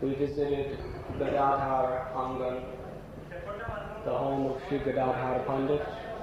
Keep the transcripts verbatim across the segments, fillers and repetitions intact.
we visited Gadadhar Angan, the home of Sri Gadadhar Pandit.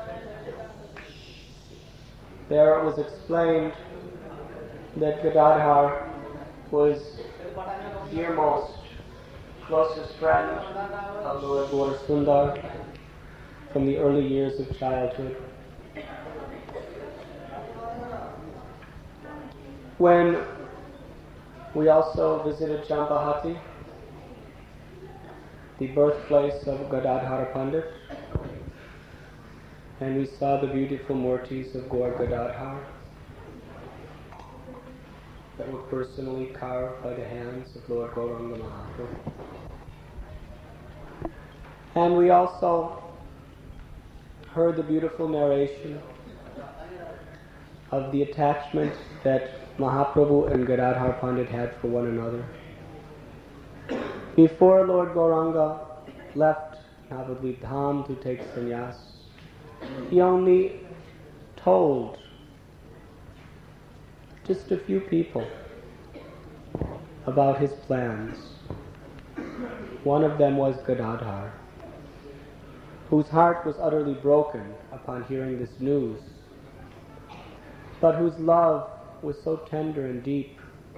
There it was explained that Gadadhar was the dearmost, closest friend of Lord Gaurasundar from the early years of childhood. When we also visited Champahati, the birthplace of Gadadhar Pandit, and we saw the beautiful murtis of Gaur Gadadhar that were personally carved by the hands of Lord Gauranga Mahaprabhu. And we also heard the beautiful narration of the attachment that Mahaprabhu and Gadadhar Pandit had for one another. Before Lord Gauranga left Navadvip Dham to take sannyas, he only told just a few people about his plans. One of them was Gadadhar, whose heart was utterly broken upon hearing this news, but whose love was so tender and deep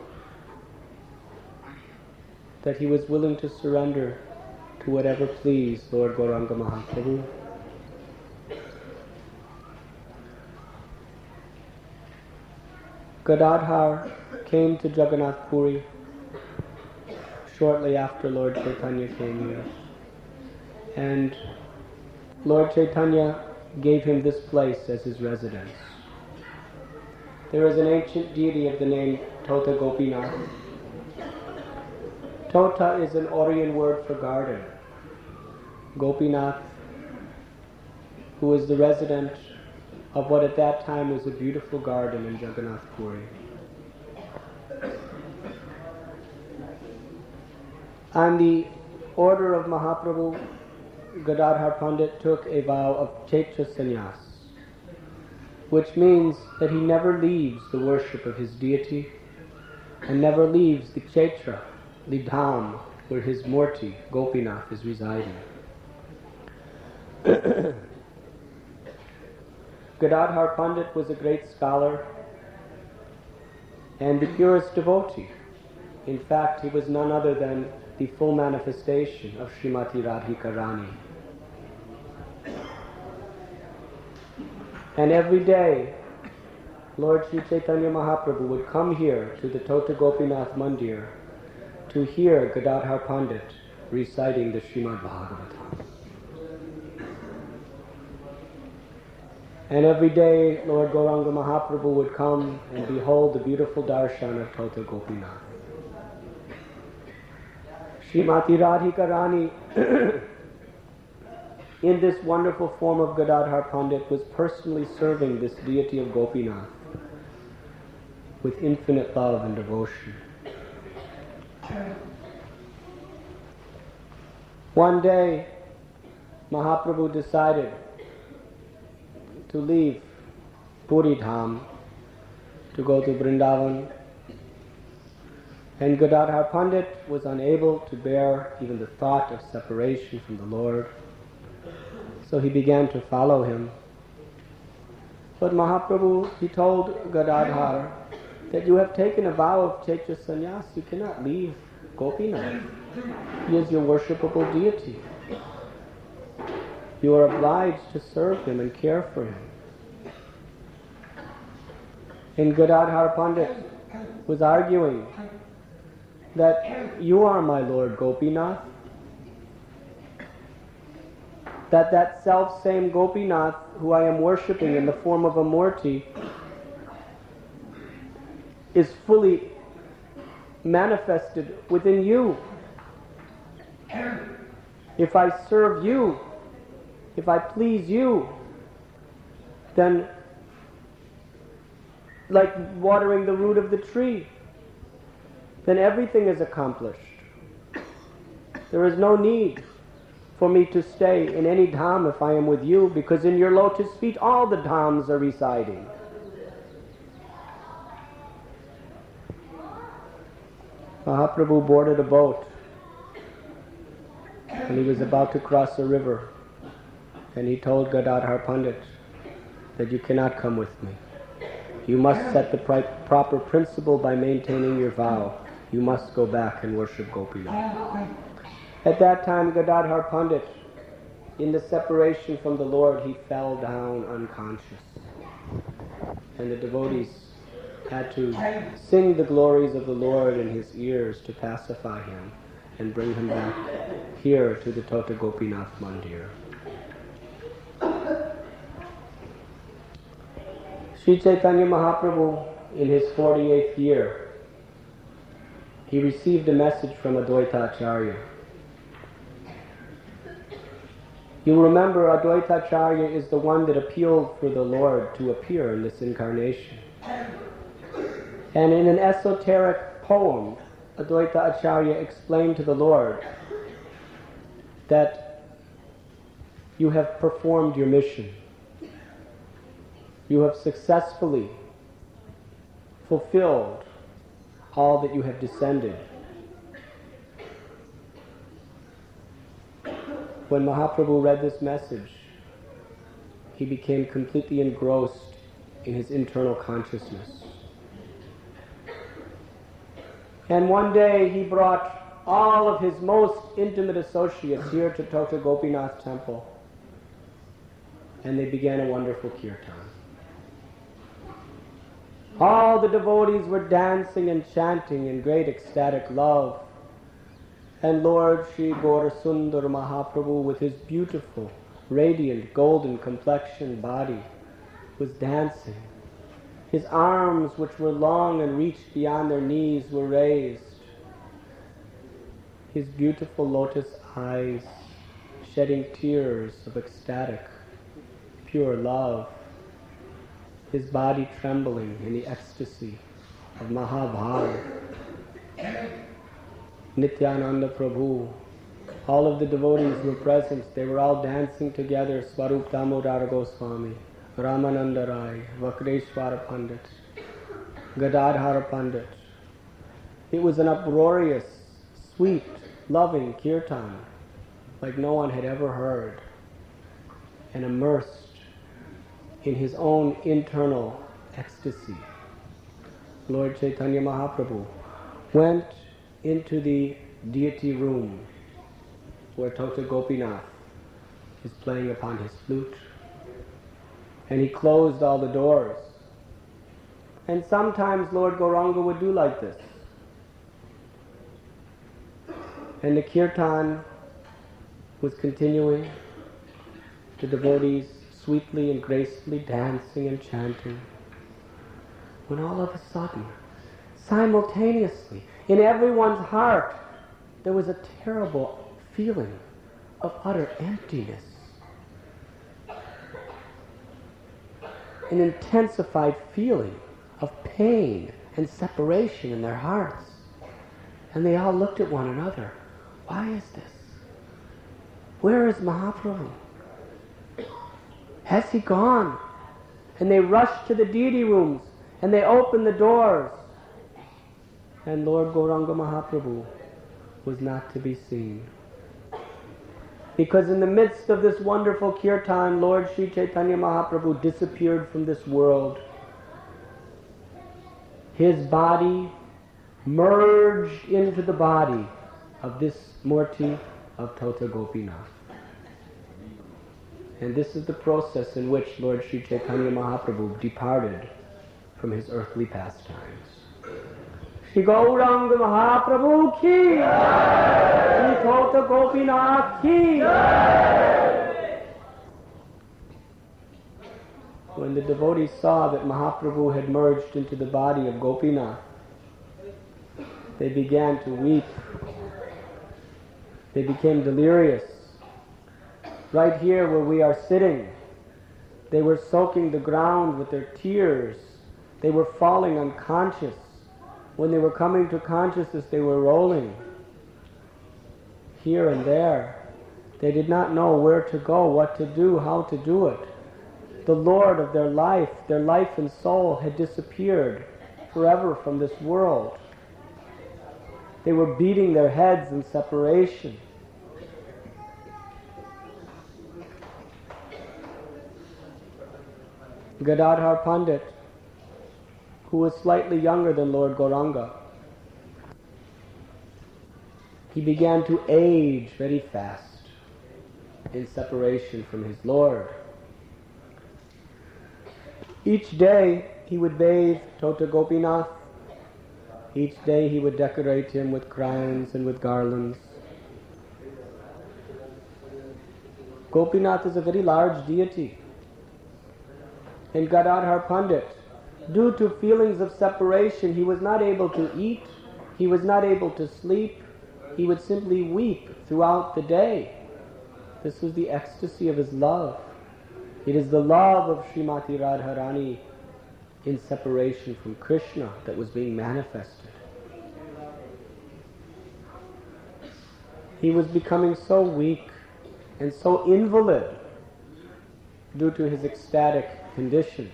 that he was willing to surrender to whatever pleased Lord Gauranga Mahaprabhu. Gadadhar came to Jagannath Puri shortly after Lord Chaitanya came here, and Lord Chaitanya gave him this place as his residence. There is an ancient deity of the name Tota Gopinath. Tota is an Oriyan word for garden. Gopinath, who is the resident of what at that time was a beautiful garden in Jagannath Puri. On the order of Mahaprabhu, Gadadhar Pandit took a vow of Chaitra Sannyas, which means that he never leaves the worship of his deity and never leaves the Chaitra, the dham, where his murti, Gopinath, is residing. Gadadhar Pandit was a great scholar and the purest devotee. In fact, he was none other than the full manifestation of Srimati Radhika Rani. And every day, Lord Sri Chaitanya Mahaprabhu would come here to the Tota Gopinath Mandir to hear Gadadhar Pandit reciting the Srimad Bhagavatam. And every day, Lord Gauranga Mahaprabhu would come and behold the beautiful darshan of Tota Gopinath. Srimati Radhika Rani, in this wonderful form of Gadadhar Pandit, was personally serving this deity of Gopinath with infinite love and devotion. One day, Mahaprabhu decided to leave Puri Dham to go to Vrindavan, and Gadadhar Pandit was unable to bear even the thought of separation from the Lord, so he began to follow him. But Mahaprabhu, he told Gadadhar that you have taken a vow of Chaitra Sannyas, you cannot leave Gopinath. He is your worshipable deity. You are obliged to serve him and care for him. And Gadadhar Pandit was arguing that you are my Lord Gopinath, that that self-same Gopinath who I am worshipping in the form of a murti is fully manifested within you. If I serve you, if I please you, then like watering the root of the tree, then everything is accomplished. There is no need for me to stay in any dham if I am with you, because in your lotus feet all the dhams are residing. Mahaprabhu boarded a boat and he was about to cross a river, and he told Gadadhar Pandit that you cannot come with me. You must set the pri- proper principle by maintaining your vow. You must go back and worship Gopinath. At that time, Gadadhar Pandit, in the separation from the Lord, he fell down unconscious. And the devotees had to sing the glories of the Lord in his ears to pacify him and bring him back here to the Tota Gopinath Mandir. Sri Chaitanya Mahaprabhu, in his forty-eighth year, he received a message from Advaita Acharya. You remember, Advaita Acharya is the one that appealed for the Lord to appear in this incarnation. And in an esoteric poem, Advaita Acharya explained to the Lord that you have performed your mission. You have successfully fulfilled all that you have descended. When Mahaprabhu read this message, he became completely engrossed in his internal consciousness. And one day he brought all of his most intimate associates here to Tota Gopinath temple, and they began a wonderful kirtan. All the devotees were dancing and chanting in great ecstatic love. And Lord Sri Gaurasundar Mahaprabhu, with his beautiful, radiant, golden complexion body, was dancing. His arms, which were long and reached beyond their knees, were raised. His beautiful lotus eyes shedding tears of ecstatic, pure love. His body trembling in the ecstasy of Mahabharata. Nityananda Prabhu, all of the devotees were present. They were all dancing together. Swarup Damodar Goswami, Ramananda Rai, Vakreshwara Pandit, Gadadhar Pandit. It was an uproarious, sweet, loving kirtan like no one had ever heard, and immersed in his own internal ecstasy. Lord Chaitanya Mahaprabhu went into the deity room where Tota Gopinath is playing upon his flute, and he closed all the doors. And sometimes Lord Gauranga would do like this. And the kirtan was continuing, the devotees sweetly and gracefully dancing and chanting, when all of a sudden, simultaneously, in everyone's heart, there was a terrible feeling of utter emptiness. An intensified feeling of pain and separation in their hearts. And they all looked at one another. Why is this? Where is Mahaprabhu? Has he gone? And they rushed to the deity rooms, and they opened the doors. And Lord Gauranga Mahaprabhu was not to be seen. Because in the midst of this wonderful kirtan, Lord Sri Chaitanya Mahaprabhu disappeared from this world. His body merged into the body of this Murti of Tota Gopinath. And this is the process in which Lord Sri Chaitanya Mahaprabhu departed from his earthly pastimes. Shri Gauranga Mahaprabhu ki, Shri Tota Gopinath ki. When the devotees saw that Mahaprabhu had merged into the body of Gopinath, they began to weep. They became delirious. Right here where we are sitting, they were soaking the ground with their tears. They were falling unconscious. When they were coming to consciousness, they were rolling here and there. They did not know where to go, what to do, how to do it. The Lord of their life, their life and soul, had disappeared forever from this world. They were beating their heads in separation. Gadadhar Pandit, who was slightly younger than Lord Gauranga, he began to age very fast in separation from his Lord. Each day he would bathe Tota Gopinath. Each day he would decorate him with crowns and with garlands. Gopinath is a very large deity. And Gadadhar Pandit, due to feelings of separation, he was not able to eat, he was not able to sleep, he would simply weep throughout the day. This was the ecstasy of his love. It is the love of Srimati Radharani in separation from Krishna that was being manifested. He was becoming so weak and so invalid due to his ecstatic condition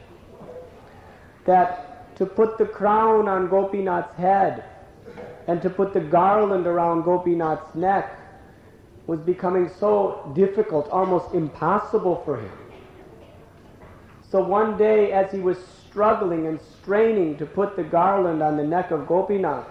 that to put the crown on Gopinath's head and to put the garland around Gopinath's neck was becoming so difficult, almost impossible for him. So one day, as he was struggling and straining to put the garland on the neck of Gopinath,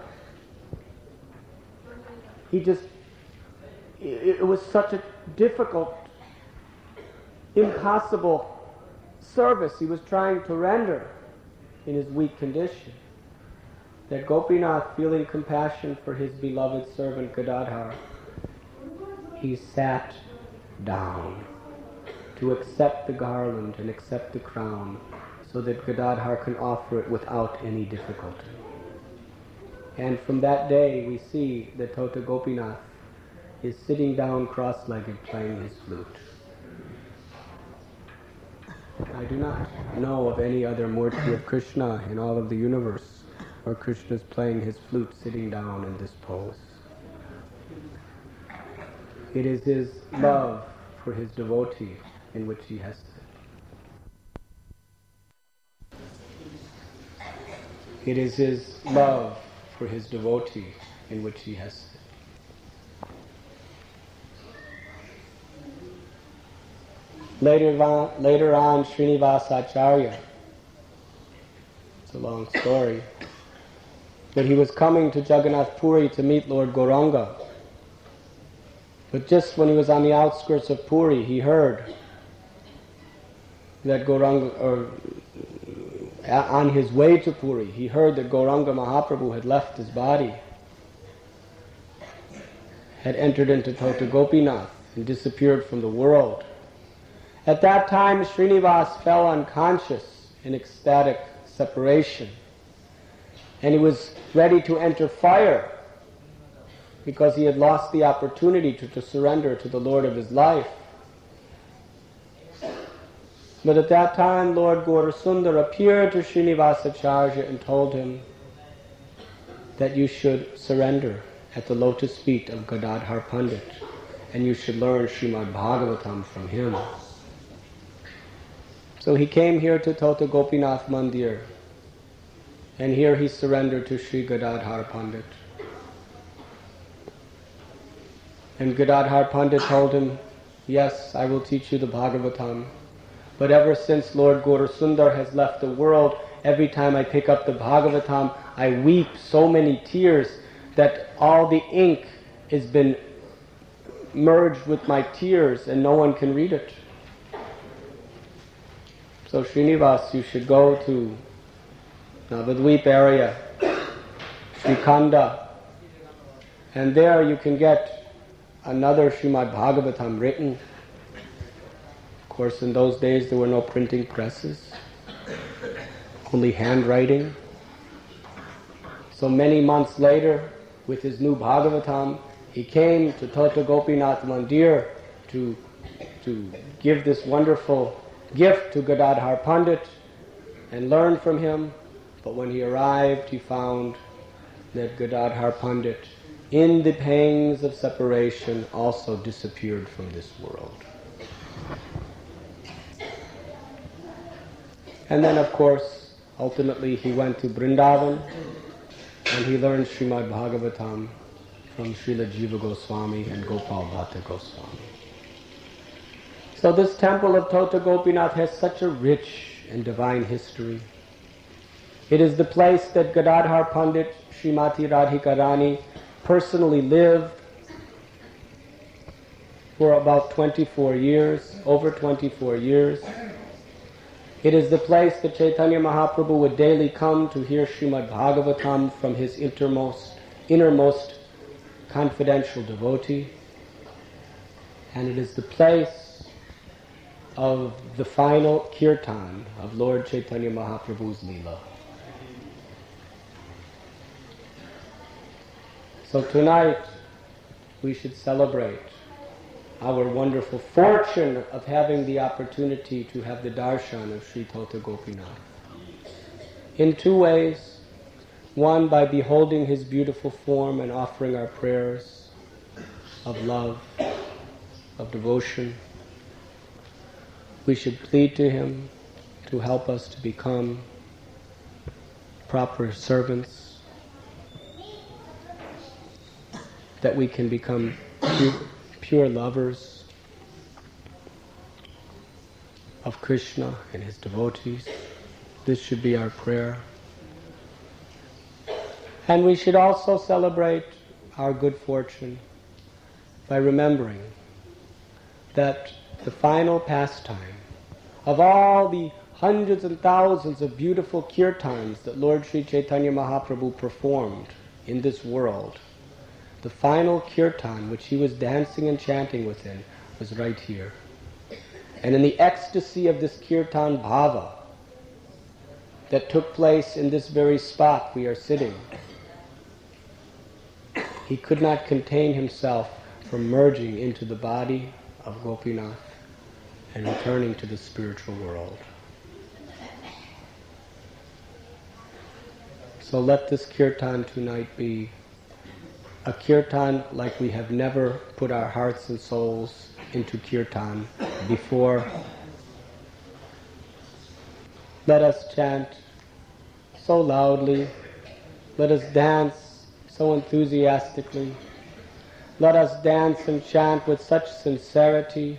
he just, it, it was such a difficult, impossible service he was trying to render in his weak condition, that Gopinath, feeling compassion for his beloved servant Gadadhar, he sat down to accept the garland and accept the crown so that Gadadhar can offer it without any difficulty. And from that day we see that Tota Gopinath is sitting down cross-legged playing his flute. I do not know of any other Murti of Krishna in all of the universe where Krishna is playing his flute sitting down in this pose. It is his love for his devotee in which he has sit. It is his love for his devotee in which he has sit. Later on, later on, Srinivasa Acharya, it's a long story, but he was coming to Jagannath Puri to meet Lord Gauranga. But just when he was on the outskirts of Puri, he heard that Gauranga, or on his way to Puri, he heard that Gauranga Mahaprabhu had left his body, had entered into Tota Gopinath and disappeared from the world. At that time, Srinivas fell unconscious in ecstatic separation, and he was ready to enter fire because he had lost the opportunity to, to surrender to the Lord of his life. But at that time, Lord Gaurasundar appeared to Srinivasacharya and told him that you should surrender at the lotus feet of Gadadhar Pandit, and you should learn Srimad Bhagavatam from him. So he came here to Tota Gopinath Mandir, and here he surrendered to Sri Gadadhar Pandit. And Gadadhar Pandit told him, yes, I will teach you the Bhagavatam, but ever since Lord Gaurasundar has left the world, every time I pick up the Bhagavatam, I weep so many tears that all the ink has been merged with my tears and no one can read it. So Srinivas, you should go to Navadvip area, Srikhanda, and there you can get another Srimad Bhagavatam written. Of course, in those days there were no printing presses, only handwriting. So many months later, with his new Bhagavatam, he came to Tota Gopinath Mandir to, to give this wonderful gift to Gadadhar Pandit and learn from him. But when he arrived, he found that Gadadhar Pandit, in the pangs of separation, also disappeared from this world. And then, of course, ultimately he went to Vrindavan and he learned Srimad Bhagavatam from Srila Jiva Goswami and Gopal Bhatta Goswami. So this temple of Tota Gopinath has such a rich and divine history. It is the place that Gadadhar Pandit Srimati Radhika Rani personally lived for about twenty-four years, over twenty-four years. It is the place that Chaitanya Mahaprabhu would daily come to hear Srimad Bhagavatam from his innermost, innermost confidential devotee. And it is the place of the final kirtan of Lord Chaitanya Mahaprabhu's Leela. So tonight we should celebrate our wonderful fortune of having the opportunity to have the darshan of Sri Tota Gopinath. In two ways. One, by beholding his beautiful form and offering our prayers of love, of devotion. We should plead to him to help us to become proper servants, that we can become pure, pure lovers of Krishna and his devotees. This should be our prayer. And we should also celebrate our good fortune by remembering that the final pastime of all the hundreds and thousands of beautiful kirtans that Lord Sri Chaitanya Mahaprabhu performed in this world, the final kirtan which he was dancing and chanting within was right here. And in the ecstasy of this kirtan bhava that took place in this very spot we are sitting, he could not contain himself from merging into the body of Gopinath and returning to the spiritual world. So let this kirtan tonight be a kirtan like we have never put our hearts and souls into kirtan before. Let us chant so loudly. Let us dance so enthusiastically. Let us dance and chant with such sincerity,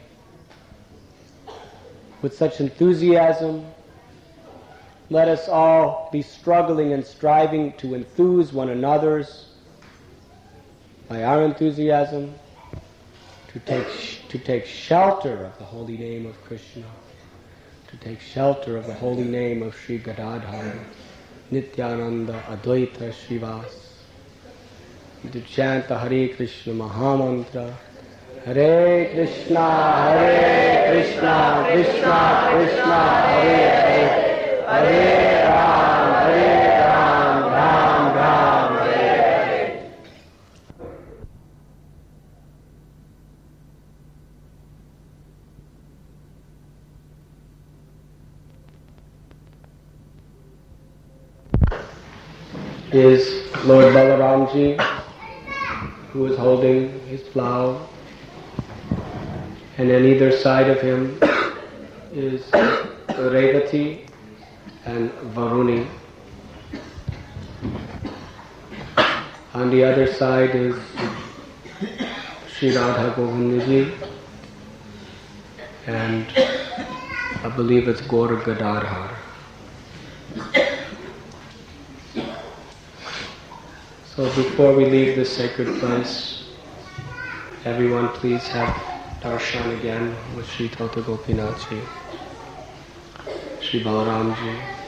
with such enthusiasm. Let us all be struggling and striving to enthuse one another's by our enthusiasm, to take sh- to take shelter of the holy name of Krishna, to take shelter of the holy name of Sri Gadadhar, Nityananda, Advaita, Srivas, to chant the Hare Krishna Mahamantra. Hare Krishna, Hare Krishna, Krishna Krishna, Hare Hare, Hare Ram, Hare Ram, Ram Ram, Hare Hare. Is Lord Balaramji, who is holding his plough, and on either side of him is Revati and Varuni. On the other side is Sri Radha Govindji, and I believe it's Gaur Gadadhar. So before we leave this sacred place, everyone please have darshan again with Sri Tota Gopinath Ji, Sri Balaramji,